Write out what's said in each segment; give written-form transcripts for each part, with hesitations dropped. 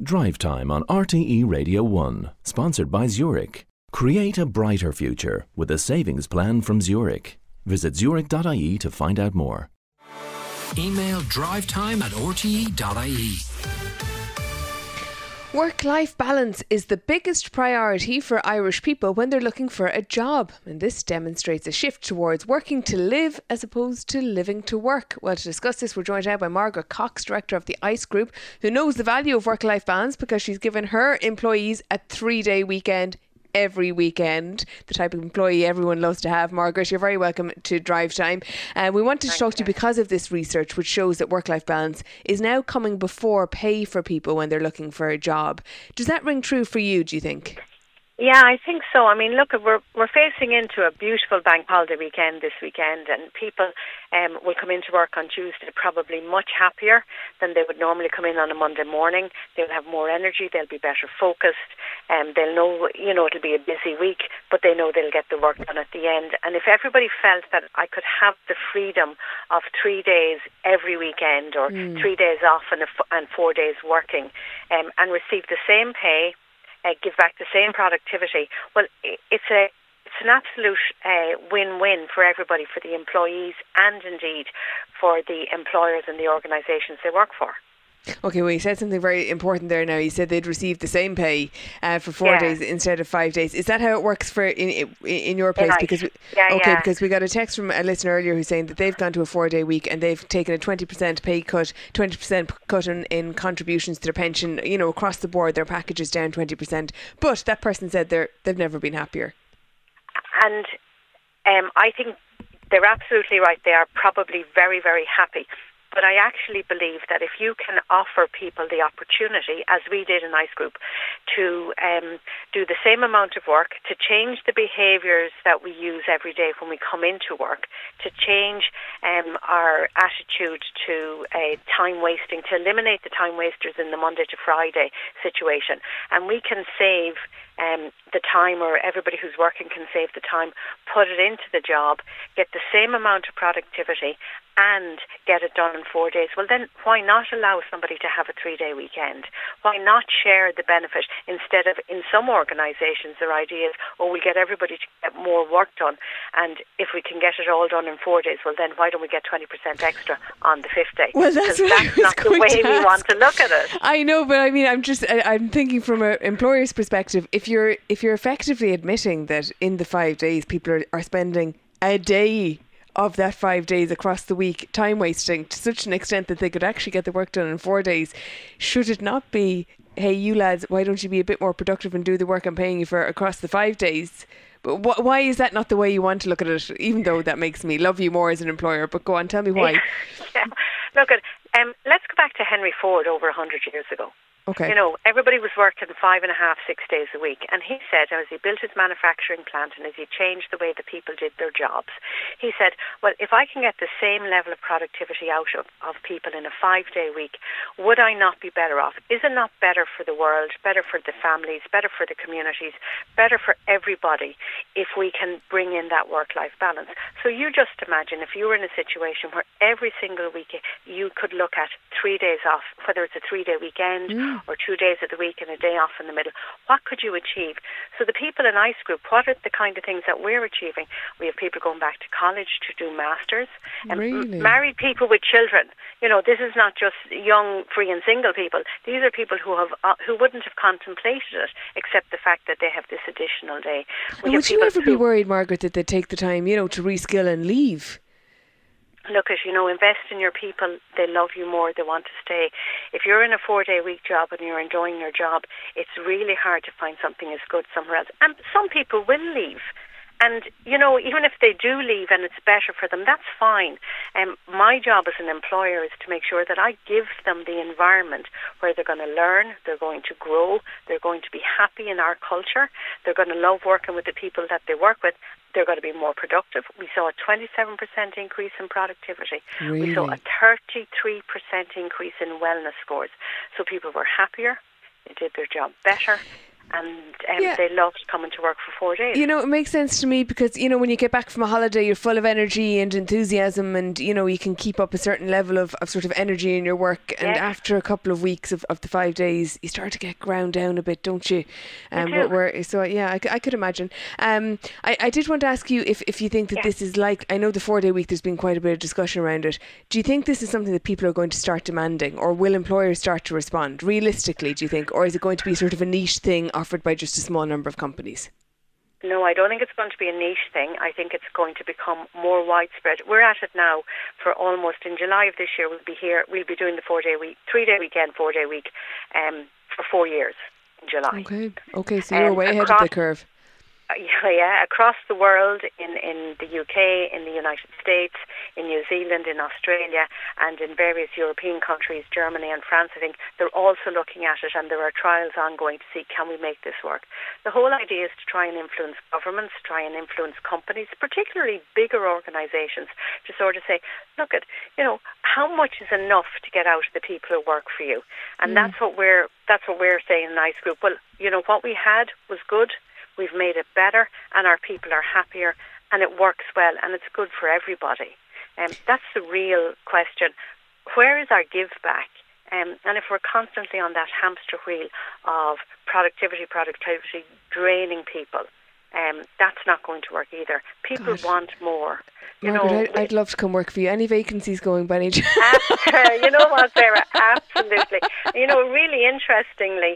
Drive Time on RTE Radio 1, sponsored by Zurich. Create a brighter future with a savings plan from Zurich. Visit zurich.ie to find out more. Email drivetime@rte.ie. Work-life balance is the biggest priority for Irish people when they're looking for a job, and this demonstrates a shift towards working to live as opposed to living to work. Well, to discuss this, we're joined now by Margaret Cox, director of the ICE Group, who knows the value of work-life balance because she's given her employees a 3-day weekend every weekend, the type of employee everyone loves to have. Margaret, you're very welcome to Drive Time. We wanted to talk to you because of this research which shows that work-life balance is now coming before pay for people when they're looking for a job. Does that ring true for you, do you think? Yeah, I think so. I mean, look, we're facing into a beautiful bank holiday weekend this weekend, and people will come into work on Tuesday probably much happier than they would normally come in on a Monday morning. They'll have more energy, they'll be better focused, they'll know, it'll be a busy week, but they know they'll get the work done at the end. And if everybody felt that I could have the freedom of 3 days every weekend or 3 days off and 4 days working and receive the same pay, give back the same productivity, well, it's an absolute win-win for everybody, for the employees and indeed for the employers and the organisations they work for. Okay, well, you said something very important there now. You said they'd receive the same pay for 4 days instead of 5 days. Is that how it works for in your place? Because because we got a text from a listener earlier who's saying that they've gone to a 4-day week and they've taken a 20% pay cut, 20% cut in contributions to their pension. Across the board, their package is down 20%. But that person said they've never been happier. And I think they're absolutely right. They are probably very, very happy. But I actually believe that if you can offer people the opportunity, as we did in ICE Group, to do the same amount of work, to change the behaviours that we use every day when we come into work, to change our attitude to time wasting, to eliminate the time wasters in the Monday to Friday situation, and we can save the time, or everybody who's working can save the time, put it into the job, get the same amount of productivity and get it done in 4 days, well then why not allow somebody to have a 3-day weekend? Why not share the benefit instead of, in some organisations, their idea is, we'll get everybody to get more work done, and if we can get it all done in 4 days, well then why don't we get 20% extra on the 5th day? Well, that's not the way we want to look at it. I know, but I mean, I'm thinking from an employer's perspective, if you're effectively admitting that in the 5 days people are spending a day of that 5 days across the week time wasting to such an extent that they could actually get the work done in 4 days, should it not be, hey, you lads, why don't you be a bit more productive and do the work I'm paying you for across the 5 days? But why is that not the way you want to look at it, even though that makes me love you more as an employer? But go on, tell me why. Yeah. Look, let's go back to Henry Ford over 100 years ago. Okay. Everybody was working 5.5, 6 days a week. And he said, as he built his manufacturing plant and as he changed the way that people did their jobs, he said, well, if I can get the same level of productivity out of people in a 5-day week, would I not be better off? Is it not better for the world, better for the families, better for the communities, better for everybody if we can bring in that work-life balance? So you just imagine if you were in a situation where every single week you could look at 3 days off, whether it's a 3-day weekend or 2 days of the week and a day off in the middle, what could you achieve? So the people in ICE Group, what are the kind of things that we're achieving? We have people going back to college to do masters, and married people with children. This is not just young, free and single people. These are people who wouldn't have contemplated it except the fact that they have this additional day. Would you ever be worried, Margaret, that they take the time, to reskill and leave? Look, invest in your people. They love you more. They want to stay. If you're in a 4-day week job and you're enjoying your job, it's really hard to find something as good somewhere else. And some people will leave. And, even if they do leave and it's better for them, that's fine. My job as an employer is to make sure that I give them the environment where they're going to learn, they're going to grow, they're going to be happy in our culture, they're going to love working with the people that they work with, they're going to be more productive. We saw a 27% increase in productivity. Really? We saw a 33% increase in wellness scores. So people were happier, they did their job better, and they loved coming to work for 4 days. You know, it makes sense to me because, you know, when you get back from a holiday, you're full of energy and enthusiasm, and, you know, you can keep up a certain level of sort of energy in your work. And after a couple of weeks of the 5 days, you start to get ground down a bit, don't you? I could imagine. I did want to ask you if you think that this is like, I know the 4 day week, there's been quite a bit of discussion around it. Do you think this is something that people are going to start demanding, or will employers start to respond? Realistically, do you think, or is it going to be sort of a niche thing offered by just a small number of companies? No, I don't think it's going to be a niche thing. I think it's going to become more widespread. We're at it now for almost, in July of this year, we'll be doing the 4 day week, 3 day weekend, 4 day week for 4 years in July. Okay, so you're way ahead of the curve. Across the world, in the UK, in the United States, in New Zealand, in Australia, and in various European countries, Germany and France, I think they're also looking at it, and there are trials ongoing to see, can we make this work? The whole idea is to try and influence governments, try and influence companies, particularly bigger organisations, to sort of say, look at, you know, how much is enough to get out of the people who work for you? And that's what we're saying in Nice Group. Well, you know, what we had was good. We've made it better, and our people are happier, and it works well, and it's good for everybody. That's the real question. Where is our give back? And if we're constantly on that hamster wheel of productivity, draining people, that's not going to work either. People want more. Margaret, I'd love to come work for you. Any vacancies going by any chance? You know what, Sarah? Absolutely. You know, really interestingly,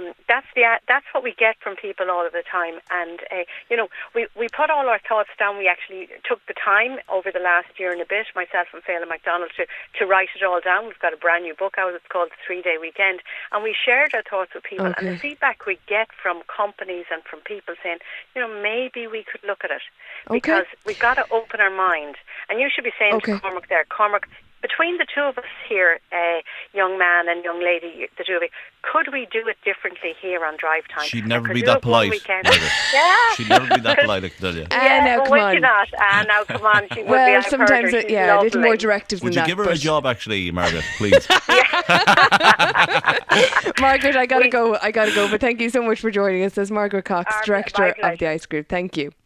that's what we get from people all of the time. And, you know, we put all our thoughts down. We actually took the time over the last year and a bit, myself and Phelan MacDonald, to write it all down. We've got a brand new book out. It's called The 3 Day Weekend. And we shared our thoughts with people. And the feedback we get from companies and from people saying, you know, maybe we could look at it. Because we've got to open our mind. And you should be saying to Cormac there, Cormac, between the two of us here, young man and young lady, the two of you, could we do it differently here on Drive Time? She'd never be that polite. She'd never be that polite, I can tell you. Now come on. Not? Now come on. She would well, be, sometimes, a little more directive than that. Would you give her a job, actually, Margaret, please? Margaret, I gotta go. But thank you so much for joining us. As Margaret Cox, Director of the ICE Group. Thank you.